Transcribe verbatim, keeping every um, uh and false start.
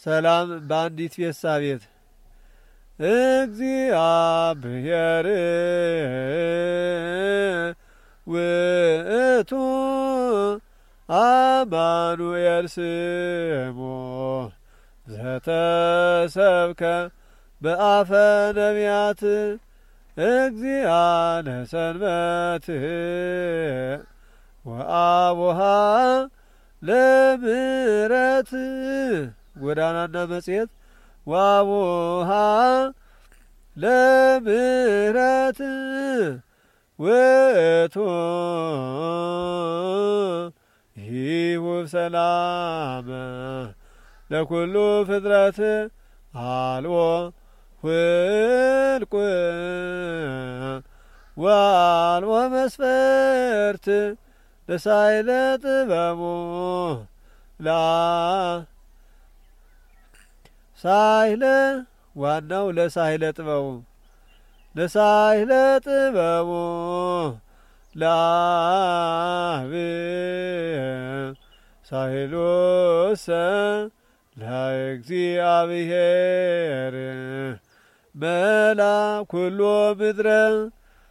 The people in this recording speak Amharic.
ሰላም በአንዲት ቤሳ ቤት እግዚአብሔር ውእቱ አማኑኤል ስሙ ዘተሰብከ በአፈ ነቢያት እግዚአነ ሰንበት ወአቡሃ ለምሕረት ጎዳናና መጽሔት ወአቡሃ ለምሕረት ውእቱ ይሁብ ሰላም ለኩሉ ፍጥረት አልቦ ፍልቁ ወአልቦ መስፈርት ለሳይለ ጥበቡ ላ ሳይለ ዋናው ለሳይለ ጥበቡ ለሳይለ ጥበቡ ላብ ሳይሉሰ ለእግዚአብሔር መላ ኩሎ ምድረ